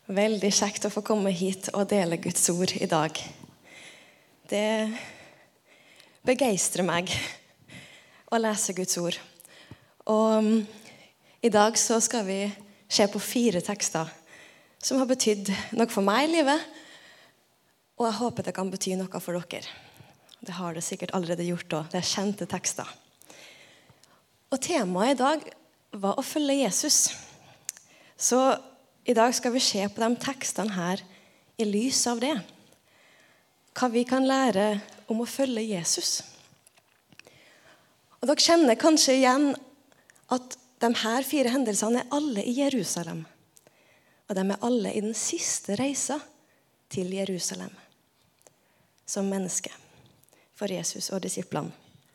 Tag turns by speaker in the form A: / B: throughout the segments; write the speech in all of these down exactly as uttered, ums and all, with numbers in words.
A: Veldig kjekt å få komme hit og dele Guds ord i dag. Det begeistrer meg å lese Guds ord. Og i dag så skal vi se på fire tekster som har betydd noe for meg i livet, og jeg håper det kan bety noe for dere. Det har det sikkert allerede gjort også. Det er kjente tekster. Og temaet i dag var å følge Jesus. Så i dag skal vi se på de tekstene her i lys av det. Hva vi kan lære om å følge Jesus. Og dere kjenner kanskje igjen at de her fire hendelsene er alle i Jerusalem. Og de er alle i den siste reisa til Jerusalem. Som menneske for Jesus og disiplene.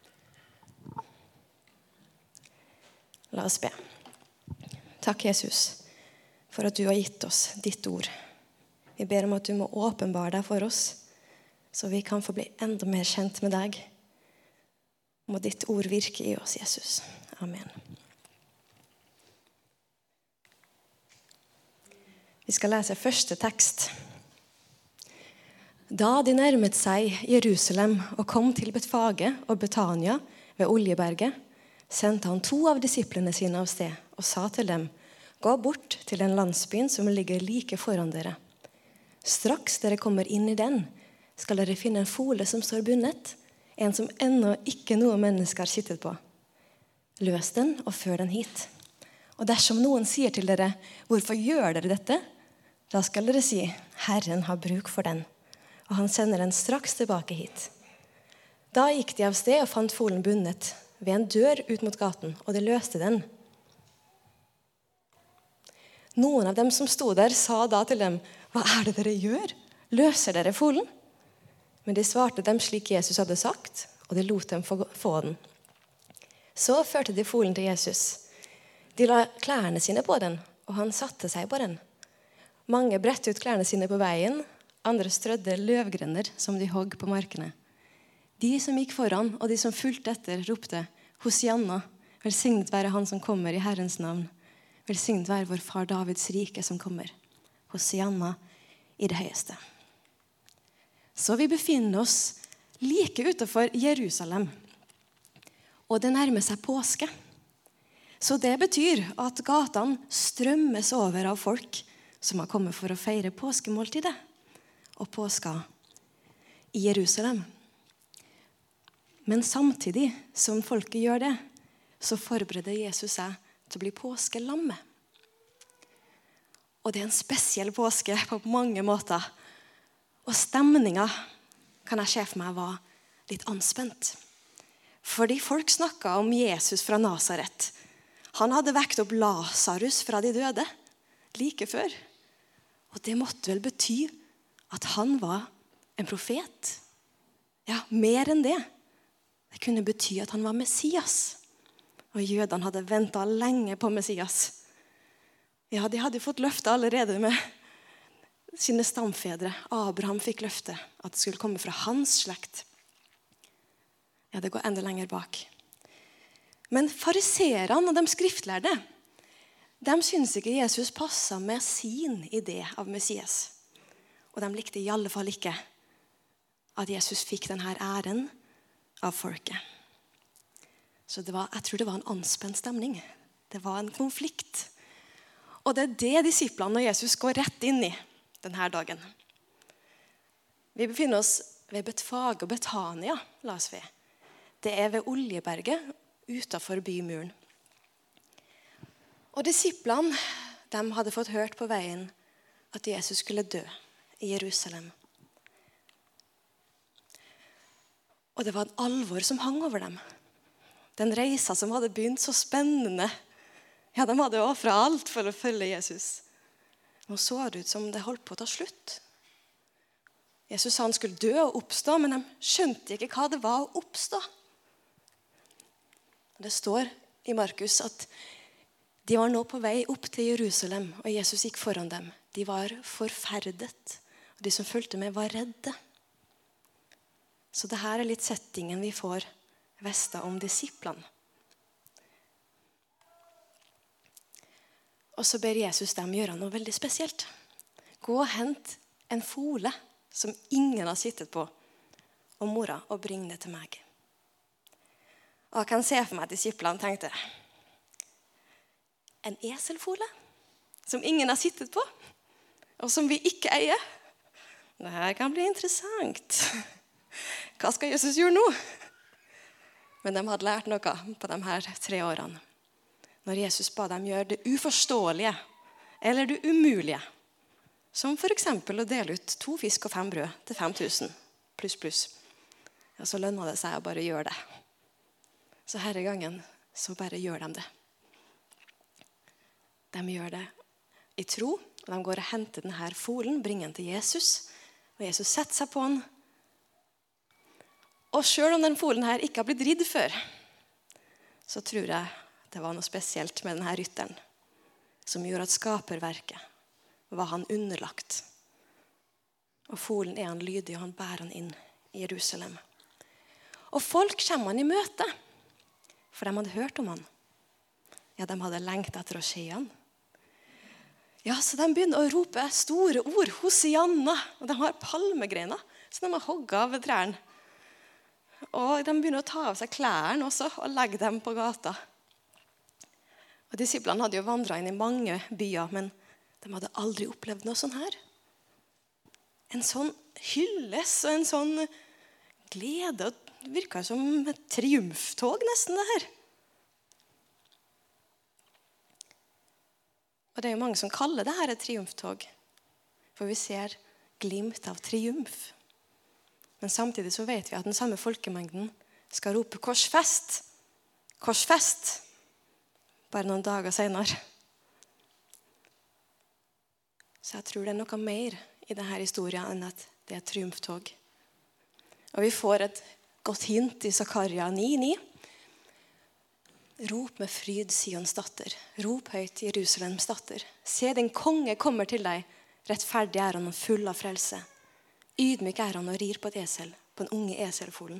A: La oss be. Takk, Jesus, for at du har gitt oss ditt ord. Vi ber om at du må åpenbare deg for oss, så vi kan få bli enda mer kjent med deg. Må ditt ord virke i oss, Jesus. Amen. Vi skal lese første tekst. Da de nærmet seg Jerusalem og kom til Betfage og Betania ved Oljeberget, sendte han to av disiplene sine av sted og sa til dem: «Gå bort til den landsbyen som ligger like foran dere. Straks dere kommer inn i den, skal dere finne en fole som står bundet, en som ennå ikke noe menneske har sittet på. Løs den og før den hit. Og dersom noen sier til dere: hvorfor gjør dere dette? Da skal dere si: Herren har bruk for den, og han sender den straks tilbake hit.» Da gikk de av sted og fant folen bundet ved en dør ut mot gaten, og de løste den. Noen av dem som stod der sa da til dem: «Hva er det dere gjør? Løser dere folen?» Men de svarte dem slik Jesus hadde sagt, og de lot dem få, få den. Så førte de folen til Jesus. De la klærne sine på den, og han satte seg på den. Mange brettet ut klærne sine på veien, andre strødde løvgrener som de hogg på markene. De som gikk foran, og de som fulgte etter, ropte: «Hosianna, velsignet være han som kommer i Herrens navn. Velsignet være vår far Davids rike som kommer. Hosianna i det høyeste.» Så vi befinner oss like utenfor Jerusalem. Og det nærmer seg påske. Så det betyr at gatene strømmes over av folk som har kommet for å feire påskemåltidet og påska i Jerusalem. Men samtidig som folket gjør det, så forbereder Jesus seg til å bli påskelammet. Og det er en spesiell påske på mange måter. Og stemningen kan jeg se for meg var litt anspent. Fordi folk snakket om Jesus fra Nazaret. Han hadde vekt opp Lazarus fra de døde like før. Og det måtte vel bety at han var en profet. Ja, mer enn det. Det kunne bety at han var Messias. Og jødene hadde ventet lenge på Messias. Ja, de hadde fått løfte allerede med sine stamfedre. Abraham fikk løfte at det skulle komme fra hans slekt. Ja, det går enda lenger bak. Men fariserene og de skriftlærde, de syntes ikke Jesus passet med sin idé av Messias. Og de likte i alle fall ikke at Jesus fikk denne æren av folket. Så det var, jeg tror det var en anspent stemning. Det var en konflikt. Og det er det disiplene og Jesus går rett inn i denne dagen. Vi befinner oss ved Betfage og Betania, la oss vi. Det er ved Oljeberget, utenfor bymuren. Og disiplene, de hadde fått hørt på veien at Jesus skulle dø i Jerusalem. Og det var en alvor som hang over dem. Den reisa som hadde begynt så spennende. Ja, de hadde offret alt for å følge Jesus. Nå så det ut som det holdt på å ta slutt. Jesus sa han skulle dø og oppstå, men de skjønte ikke hva det var å oppstå. Det står i Markus at de var nå på vei opp til Jerusalem, og Jesus gikk foran dem. De var forferdet, og de som fulgte med var redde. Så det her er litt settingen vi får vite om disiplene. Og så ber Jesus dem gjøre noe veldig spesielt. gå og hent en fole som ingen har sittet på, og mora, og bring det til meg. Og jeg kan se for meg at disiplene tenkte, en eselfole som ingen har sittet på, og som vi ikke eier. Dette kan bli interessant. Hva skal Jesus gjøre nå? Men de hadde lært noe på de her tre årene. Når Jesus ba dem gjøre det uforståelige, eller det umulige, som for eksempel å dele ut to fisk og fem brød til fem tusen, pluss pluss, ja, så lønner det seg å bare gjøre det. Så herre gangen, så bare gjør de det. De gjør det i tro, og de går og henter denne folen, bringer den til Jesus, og Jesus setter seg på den. Og selv om den folen her ikke har blitt ridd før, så tror jeg det var noe spesielt med denne rytteren, som gjorde at skaperverket var han underlagt. Og folen er han lydig, og han bærer han inn i Jerusalem. Og folk kommer han i møte, for de hadde hørt om han. Ja, de hadde lengt etter å se han. Ja, så de begynner å rope store ord, Hosianna, og de har palmegreiner, så de har hogget av trærne. Og de begynner å ta av seg klærne også, og legge dem på gata. Og disiplene hadde jo vandret inn i mange byer, men de hadde aldri opplevd noe sånn her. En sånn hylles, og en sånn glede, og det virket som et triumftog nesten det her. Og det er jo mange som kaller det her et triumftog, for vi ser glimt av triumf. Men samtidig så vet vi at den samme folkemengden skal rope korsfest, korsfest, bare noen dager senere. Så jeg tror det er noe mer i denne historien enn at det er et triumftog. Og vi får et godt hint i Zakaria ni ni. Rop med fryd, Sions datter. Rop høyt, Jerusalems datter. Se, din konge kommer til deg. Rettferdig er han og full av frelse. Ydmyk er han og rir på et esel, på en unge eselfolen.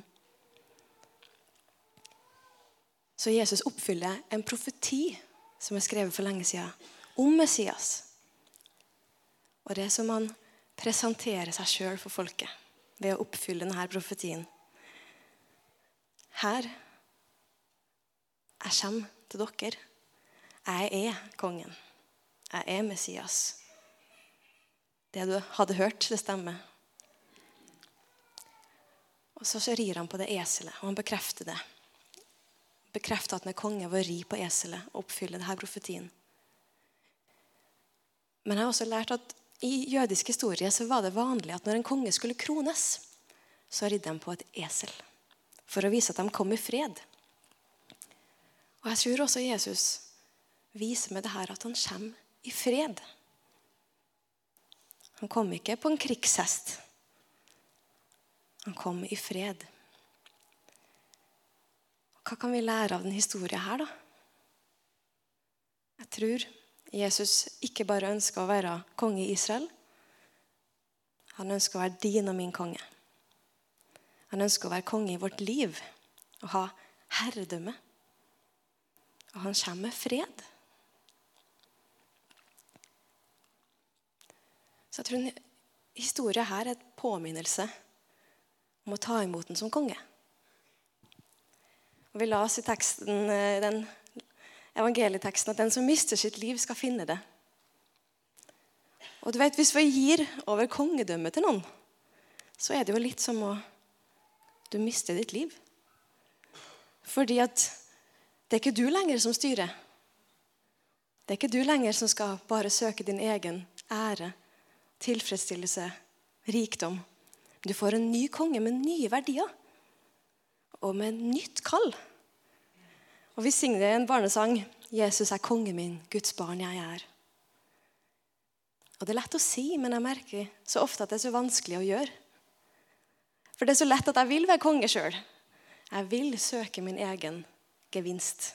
A: Så Jesus oppfyller en profeti som er skrevet for lenge siden, om Messias. Og det er som han presenterer seg selv for folket, ved å oppfylle denne profetien. Her, jeg kommer til dere. Jeg er kongen. Jeg er Messias. Det du hadde hørt, det stemmer. Og så rir han på det eselet, og han bekrefter det. Bekrefter at han er konge ved å ri på eselet og oppfylle denne profetien. Men jeg har også lært at i jødisk historie så var det vanlig at når en konge skulle krones, så ridde de på et esel, for å vise at de kom i fred. Og jeg tror også Jesus viser med det her at han kommer i fred. Han kom ikke på en krigshest. Han kom i fred. Hva kan vi lære av denne historien her da? Jeg tror Jesus ikke bare ønsker å være konge i Israel. Han ønsker å være din og min konge. Han ønsker å være konge i vårt liv og ha herredømme. Og han kommer med fred. Så jeg tror historien her er et påminnelse om å ta imot den som konge. Og vi las i teksten, den evangelieteksten, at den som mister sitt liv skal finne det. Og du vet, hvis vi gir over kongedømmet til noen, så er det jo litt som å du mister ditt liv. Fordi at det er ikke du lenger som styrer. Det er ikke du lenger som skal bare søke din egen ære, tilfredsstillelse, rikdom. Du får en ny konge med nye verdier, og med nytt kall. Og vi synger det i en barnesang, Jesus er konge min, Guds barn jeg er. Og det er lett å si, men jeg merker så ofte at det er så vanskelig å gjøre. For det er så lett at jeg vil være konge selv. Jeg vil søke min egen gevinst.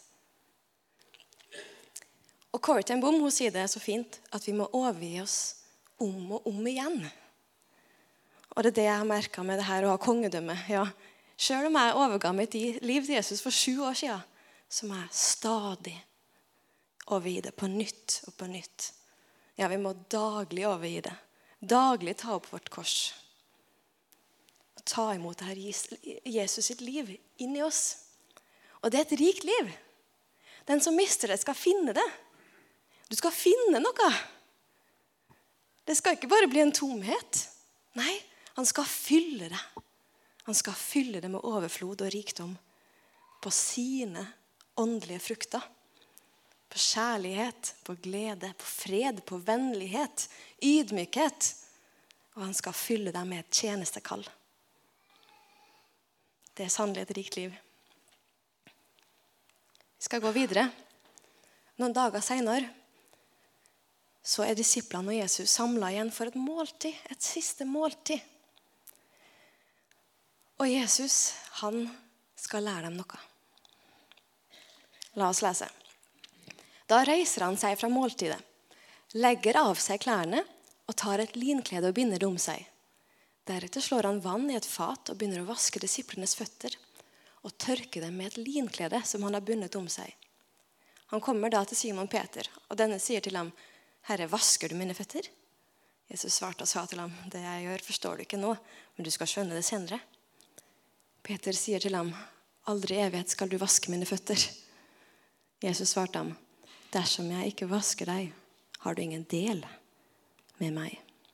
A: Og Corrie ten Boom, hun sier det så fint, at vi må overgi oss om og om igjen. Og det er det jeg har merket med det her å ha kongedømme. Ja, selv om jeg overga mitt liv til Jesus for sju år siden, så må jeg stadig overgi det på nytt og på nytt. Ja, vi må daglig overgi det. daglig ta opp vårt kors og ta imot det her Jesus sitt liv inn i oss. Og det er et rikt liv. Den som mister det skal finne det. Du skal finne noe. Det skal ikke bare bli en tomhet. Nei, han skal fylle det. Han skal fylle det med overflod og rikdom på sine åndelige frukter. På kjærlighet, på glede, på fred, på vennlighet, ydmykhet. Og han skal fylle deg med et tjenestekall. Det er sannelig et rikt liv. Vi skal gå videre. Noen dager senere så er disiplene og Jesus samlet igjen for et måltid, et siste måltid. Og Jesus, han skal lære dem noe. La oss lese. Da reiser han seg fra måltidet, legger av seg klærne og tar et linklede og binder det om seg. Deretter slår han vann i et fat og begynner å vaske disiplenes føtter og tørke dem med et linklede som han har bundet om seg. Han kommer da til Simon Peter, og denne sier til ham, «Herre, vasker du mine føtter?» Jesus svarte og sa til ham, «Det jeg gjør forstår du ikke nå, men du skal skjønne det senere.» Peter sier til ham, «Aldri i evighet skal du vaske mine føtter.» Jesus svarte ham, «Dersom jeg ikke vasker deg, har du ingen del med meg.»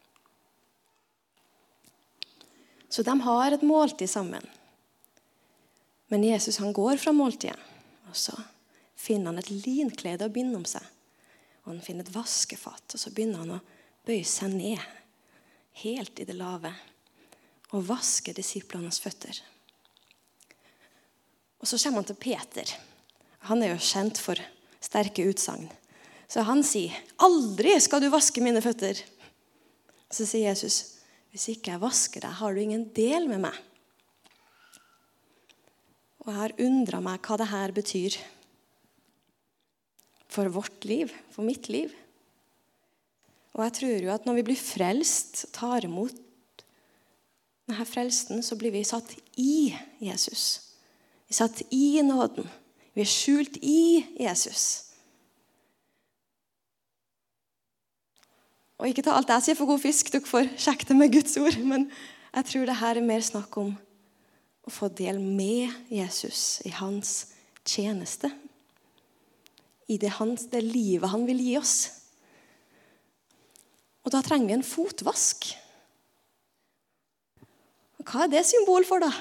A: Så de har et måltid sammen. Men Jesus han går fra måltidet, og så finner han et linklede å binde om seg. Og han finner et vaskefat, og så begynner han å bøye seg ned, helt i det lave, og vaske disiplenes føtter. Og så kommer han til Peter. Han er jo kjent for sterke utsagn. Så han sier, «Aldri skal du vaske mine føtter.» Så sier Jesus, «Hvis ikke jeg vasker deg, har du ingen del med meg.» Og jeg har undret meg hva det her betyr for vårt liv, for mitt liv. Og jeg tror jo at når vi blir frelst, tar imot denne frelsen, så blir vi satt i Jesus. Vi er satt i nåden. Vi er skjult i Jesus. Og ikke ta alt jeg sier for god fisk, dere får sjekke det med Guds ord, men jeg tror det her er mer snakk om å få del med Jesus i hans tjeneste. I det, hans, det livet han vil gi oss. Og da trenger vi en fotvask. Og hva er det symbol for da?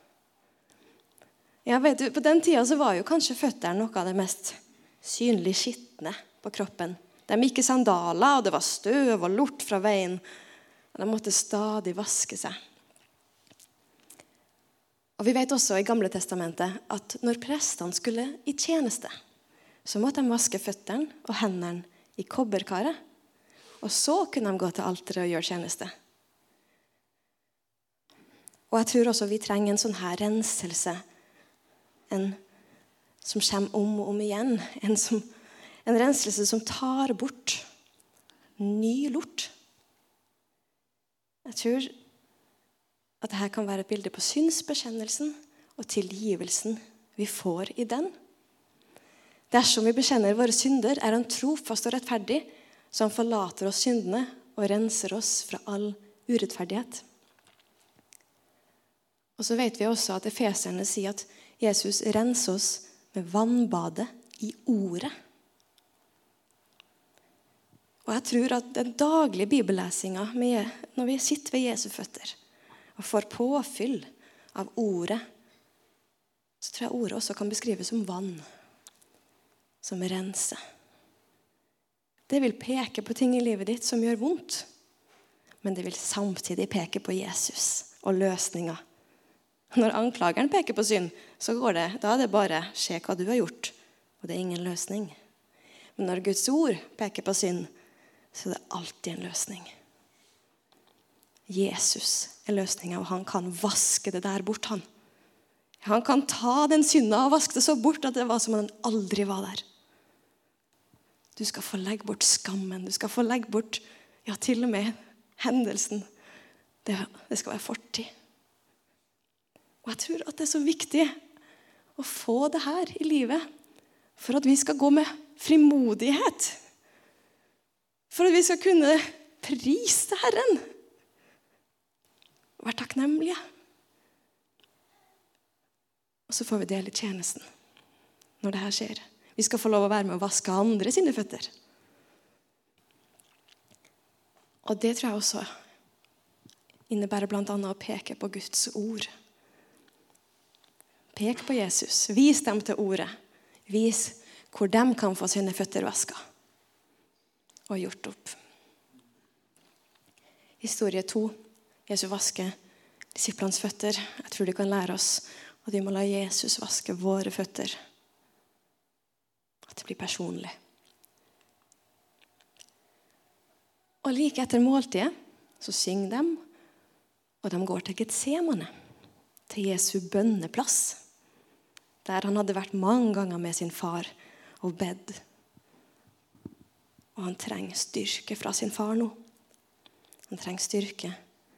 A: Ja, vet du, på den tiden så var jo kanskje føtterne noe av det mest synlig skittende på kroppen. De gikk i sandaler, og det var støv og lort fra veien. Og de måtte stadig vaske seg. Og vi vet også i Gamle testamentet at når prestene skulle i tjeneste, så måtte de vaske føttene og hendene i kobberkaret. Og så kunne de gå til alteret og gjøre tjeneste. Og jeg tror også vi trenger en sånn her renselse. En som kommer om og om igjen. En, som, en renselse som tar bort ny lort. Jeg tror at dette kan være et bilde på synsbekjennelsen og tilgivelsen vi får i den. Dersom vi bekjenner våre synder, er han trofast og rettferdig, så han forlater oss syndene og renser oss fra all urettferdighet. Og så vet vi også at Efeserne sier at Jesus renser oss med vannbadet i ordet. Og jeg tror at den daglige bibellesinga med, når vi sitter ved Jesu føtter og får påfyll av ordet, så tror jeg ordet også kan beskrives som vann, som renser. Det vil peke på ting i livet ditt som gjør vondt, men det vil samtidig peke på Jesus og løsninger. Når anklageren peker på synd, så går det, da er det bare se hva du har gjort, og det er ingen løsning. Men når Guds ord peker på synd, så er det alltid en løsning. Jesus er løsningen, og han kan vaske det der bort, han. Han kan ta den synda og vaske det så bort at det var som om den aldri var der. Du skal få legge bort skammen, du skal få legge bort, ja, til og med hendelsen. Det, det skal være fortid. Og jeg tror at det er så viktig å få det her i livet, for at vi skal gå med frimodighet. For at vi skal kunne Pris Herren. Vær takknemlige. Og så får vi dele tjenesten når det her skjer. Vi skal få lov å være med å vaske andre sine føtter. Og det tror jeg også innebærer blant annet å peke på Guds ord. Pek på Jesus. Vis dem til ordet. Vis hvor de kan få sine føtter vasket og gjort opp. Historie to. Jesus vasker disiplens føtter. Jeg tror de kan lære oss at vi må la Jesus vaske våre føtter. At det blir personlig. Og like etter måltidet så synger de, og de går til Getsemane, til Jesu bønneplass, der han hadde vært mange ganger med sin far og bedt. Og han trenger styrke fra sin far nå. Han trenger styrke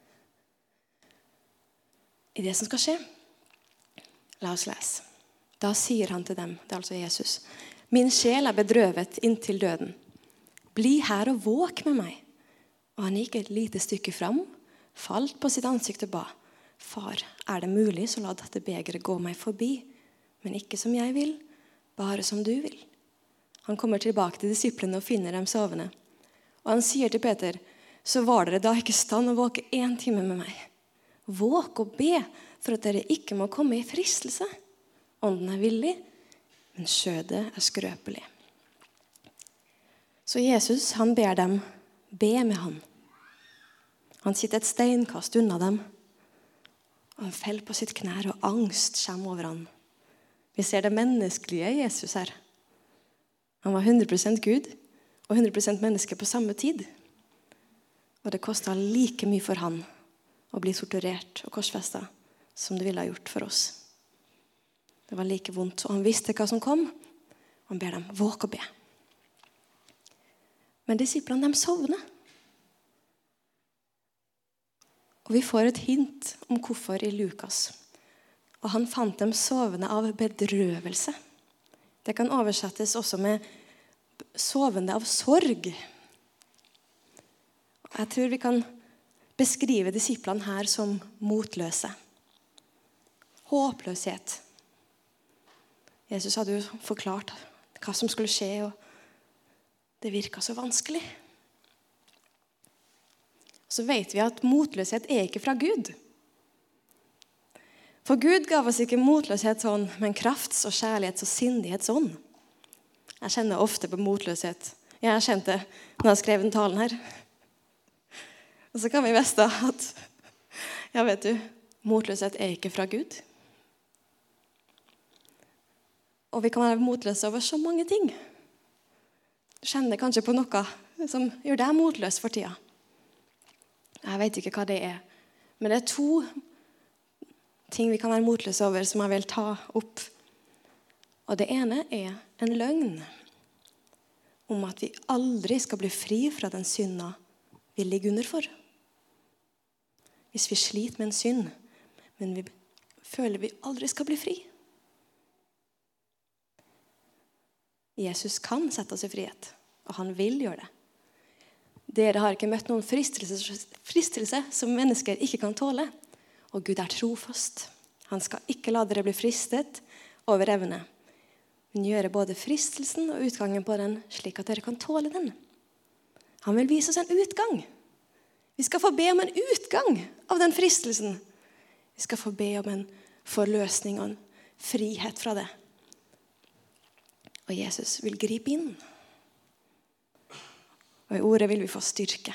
A: i det som skal skje. La oss lese. Da sier han til dem, det er altså Jesus, min sjel er bedrøvet inntil døden. Bli her og våk med meg. Og han gikk et lite stykke fram, falt på sitt ansikt og ba, far, er det mulig, så la dette begeret gå meg forbi, men ikke som jeg vil, bare som du vil. Han kommer tilbake til disiplene og finner dem sovende. Og han sier til Peter, så var dere da ikke i stand å våke en time med meg. Våk og be for at dere ikke må komme i fristelse. Ånden er villig, men skjødet er skrøpelig. Så Jesus, han ber dem be med han. Han sitter et steinkast unna dem. Og han feller på sitt knær, og angst kommer over han. Vi ser det menneskelige i Jesus her. Han var hundre prosent Gud og hundre prosent menneske på samme tid. Og det kostet like mye for han å bli torturert og korsfestet som det ville ha gjort for oss. Det var like vondt, og han visste hva som kom. Han ber dem våke og be. Men disiplene, de sovner. Og vi får et hint om hvorfor i Lukas. Og han fant dem sovende av bedrøvelse. Det kan oversettes også med sovende av sorg. Jeg tror vi kan beskrive disiplene her som motløse. Håpløshet. Jesus hadde jo forklart hva som skulle skje, og det virket så vanskelig. Så vet vi at motløshet er ikke fra Gud. For Gud gav oss ikke motløshet sånn, men krafts- og kjærlighets- og sindighetsånd. Jeg kjenner ofte på motløshet. Jeg har kjent det når jeg har skrevet den talen her. Og så kan vi vite at, ja vet du, motløshet er ikke fra Gud. Og vi kan være motløse over så mange ting. Du kjenner kanskje på noe som gjør deg motløs for tida. Jeg vet ikke hva det er. Men det er to ting vi kan være motløse over som jeg vil ta opp. Og det ene er en løgn om at vi aldri skal bli fri fra den synda vi ligger under for. Hvis vi sliter med en synd, men vi føler vi aldri skal bli fri. Jesus kan sette oss i frihet, og han vil gjøre det. Dere har ikke møtt noen fristelse, fristelse som mennesker ikke kan tåle. Og Gud er trofast. Han skal ikke la dere bli fristet over evne, men gjøre både fristelsen og utgangen på den slik at dere kan tåle den. Han vil vise oss en utgang. Vi skal få be om en utgang av den fristelsen. Vi skal få be om en forløsning og en frihet fra det. Og Jesus vil gripe inn. Og i ordet vil vi få styrke.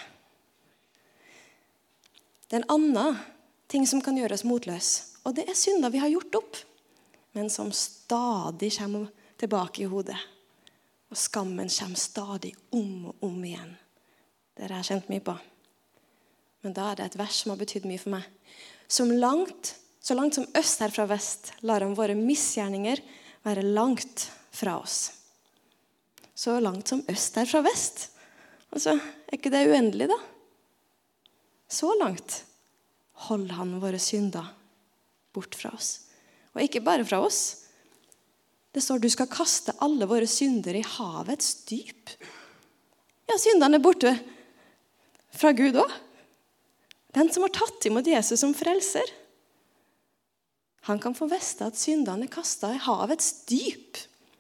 A: Det er en annen ting som kan gjøre oss motløse, og det er synder vi har gjort opp, men som stadig kommer tilbake i hodet. Og skammen kommer stadig om og om igjen. Det har jeg kjent mye på. Men da er det et vers som har betydd mye for meg. Som langt, så langt som øst er fra vest, lar han våre misgjerninger være langt fra oss. Så langt som øst er fra vest. Altså, er ikke det uendelig da? Så langt holder han våre synder bort fra oss. Og ikke bare fra oss. Det står, du skal kaste alle våre synder i havets dyp. Ja, syndene er borte fra Gud også. Den som har tatt imot Jesus som frelser. Han kan få vite at syndene er kastet i havets dyp.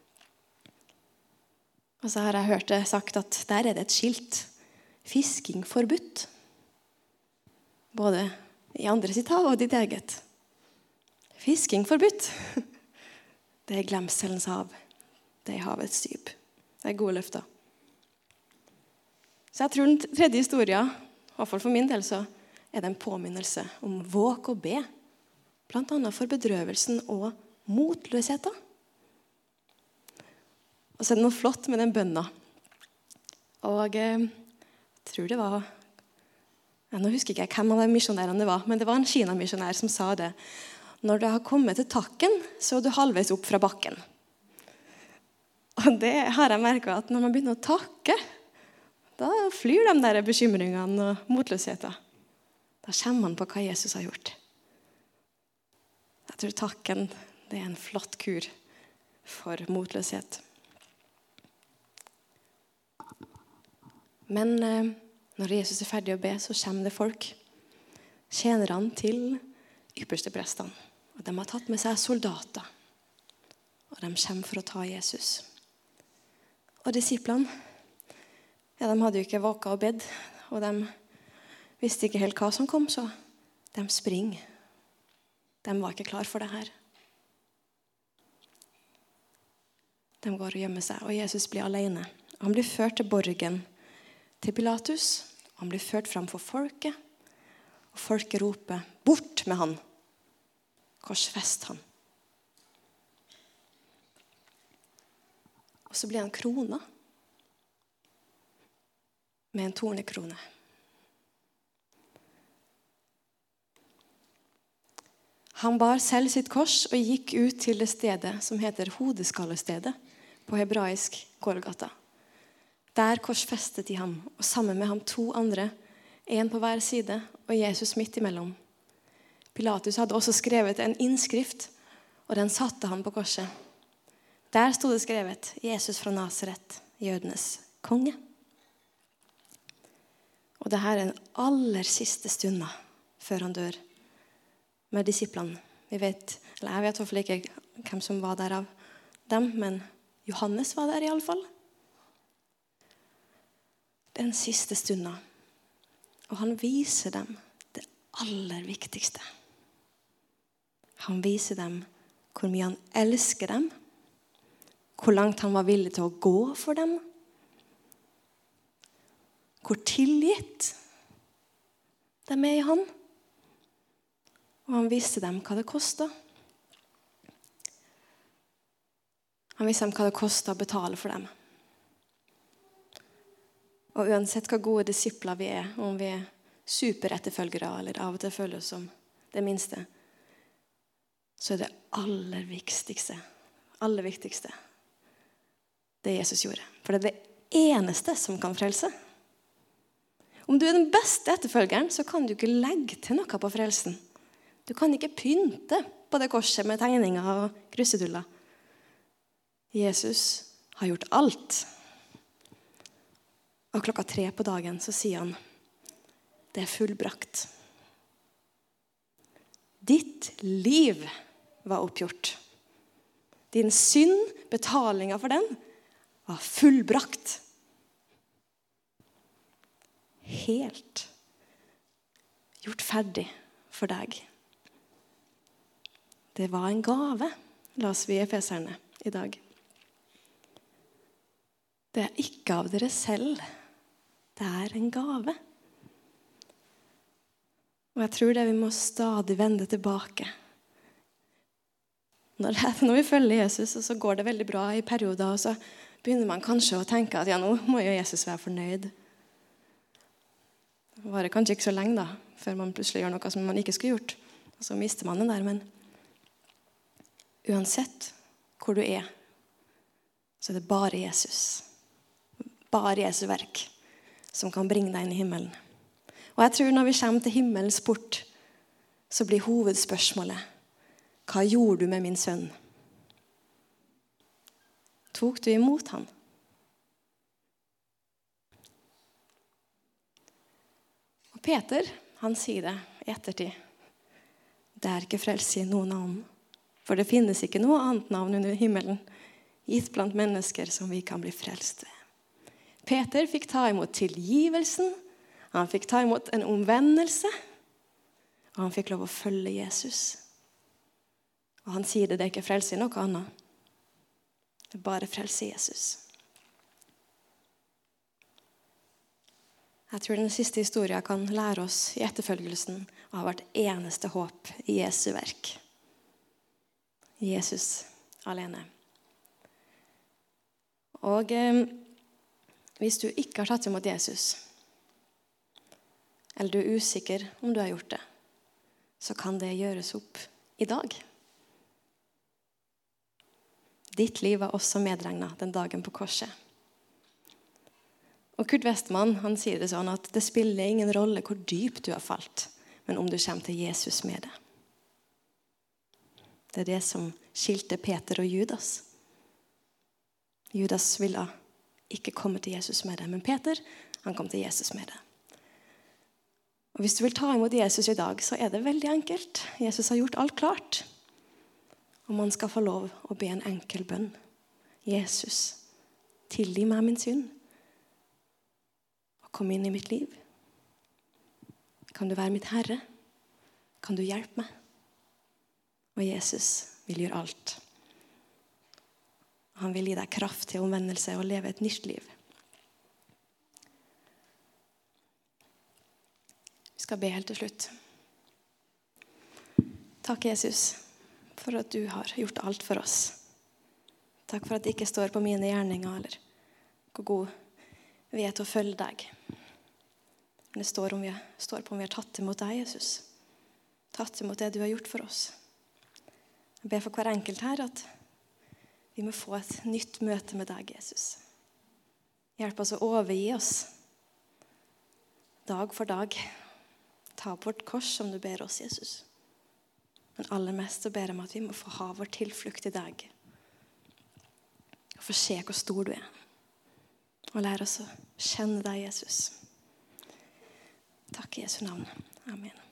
A: Og så har jeg hørt det sagt at der er det et skilt. Fisking forbudt. Både i andre sitt hav og ditt eget. Fisking forbudt. Det er glemselens hav. Det er havets dyp. Det er gode løfter. Så jeg tror den tredje historien, i hvert fall for min del, så er det en påminnelse om våk og be. Blant annet for bedrøvelsen og motløsheten. Og så er det noe flott med den bønna. Og jeg tror det var, ja, nå husker ikke jeg hvem av de misjonærene det var, men det var en Kina-misjonær som sa det. Når du har kommet til takken, så er du halvveis opp fra bakken. Og det har jeg merket at når man begynner å takke, da flyr de der bekymringene og motløsheten. Da kommer man på hva Jesus har gjort. Jeg tror takken, det er en flott kur for motløshet. Men eh, når Jesus er ferdig å be, så kommer det folk. Tjenerne til ypperste prestene. Og de har tatt med seg soldater. Og de kommer for å ta Jesus. Og disiplene, ja, de hadde jo ikke våket og bedt. Og de visste ikke helt hva som kom, så de springer. De var ikke klar for det her. De går og gjemmer seg, og Jesus blir alene. Han blir ført til borgen til Pilatus. Han blir ført fram for folket, og folket roper, bort med han. Korsfest han. Og så blir han krona med en tornekrone. Han bar selv sitt kors og gikk ut til det stedet som heter hodeskallestedet på hebraisk Golgata. Der korsfestet de ham, og sammen med ham to andre, en på hver side, og Jesus midt imellom. Pilatus hadde også skrevet en innskrift, og den satte han på korset. Der stod det skrevet, Jesus fra Nazaret, jødenes konge. Og det her er den aller siste stunden før han dør med disiplene. Vi vet, eller jeg vet i hvert fall ikke hvem som var der av dem, men Johannes var der i alle fall. Den siste stunden. Og han viser dem det aller viktigste. Han viser dem hvor mye han elsker dem, hvor langt han var villig til å gå for dem, hvor tilgitt de er i han. Og han viste dem hva det kostet. Han viste dem hva det kostet å betale for dem. Og uansett hva gode disipler vi er, om vi er superetterfølgere, eller av og til føler oss som det minste, så er det aller viktigste, aller viktigste, det Jesus gjorde. For det er det eneste som kan frelse. Om du er den beste etterfølgeren, så kan du ikke legge til noe på frelsen. Du kan ikke pynte på det korset med tegninger og kruseduller. Jesus har gjort alt. Og klokka tre på dagen så sier han, det er fullbrakt. Ditt liv var oppgjort. Din synd, betalingen for den, var fullbrakt. Helt gjort ferdig for deg. Det var en gave, las vi i Efeserne i dag. Det er ikke av dere selv. Det er en gave. Og jeg tror det vi må stadig vende tilbake. Når, det, når vi følger Jesus, så går det veldig bra i perioder, og så begynner man kanskje å tenke at ja, nå må jo Jesus være fornøyd. Det varer kanskje ikke så lenge da, før man plutselig gjør noe som man ikke skulle gjort. Og så mister man den der, men uansett hvor du er, så er det bare Jesus. Bare Jesu verk som kan bringe deg inn i himmelen. Og jeg tror når vi kommer til himmelens port, så blir hovedspørsmålet, hva gjorde du med min sønn? Tok du imot han? Peter, han sier det i ettertid. Det er ikke frelse i noe navn. For det finnes ikke noe annet navn under himmelen, gitt blant mennesker som vi kan bli frelst ved. Peter fikk ta imot tilgivelsen, han fikk ta imot en omvendelse, og han fikk lov å følge Jesus. Og han sier det, det er ikke frelse i noe annet. Det er bare frelse i Jesus. Jeg tror den siste historien kan lære oss i etterfølgelsen av hvert eneste håp i Jesu verk. Jesus alene. Og eh, hvis du ikke har tatt imot Jesus, eller du er usikker om du har gjort det, så kan det gjøres opp i dag. Ditt liv var også medregnet den dagen på korset. Og Kurt Westman, han sier det sånn at det spiller ingen rolle hvor dypt du har falt, men om du kommer til Jesus med det. Det er det som skilte Peter og Judas. Judas ville ikke komme til Jesus med det, men Peter, han kom til Jesus med det. Og hvis du vil ta imot Jesus i dag, så er det veldig enkelt. Jesus har gjort alt klart. Og man skal få lov å be en enkel bønn. Jesus, tilgi meg min synd. Og kom inn i mitt liv. Kan du være mitt Herre? Kan du hjelpe meg? Og Jesus vil gjøre alt. Han vil gi deg kraft til omvendelse og leve et nytt liv. Vi skal be helt til slutt. Takk, Jesus, for at du har gjort alt for oss. Takk for at det ikke står på mine gjerninger, eller hvor god vi er til å følge deg. Men det står, om vi, står på om vi har tatt imot deg, Jesus. Tatt imot det du har gjort for oss. Jeg ber for hver enkelt her at vi må få et nytt møte med deg, Jesus. Hjelp oss å overgi oss dag for dag. Ta opp vårt kors som du ber oss, Jesus. Men aller mest så ber jeg om at vi må få ha vår tilflukt i deg. Og få se hvor stor du er. Og lære oss å kjenne deg, Jesus. Takk i Jesu navn. Amen.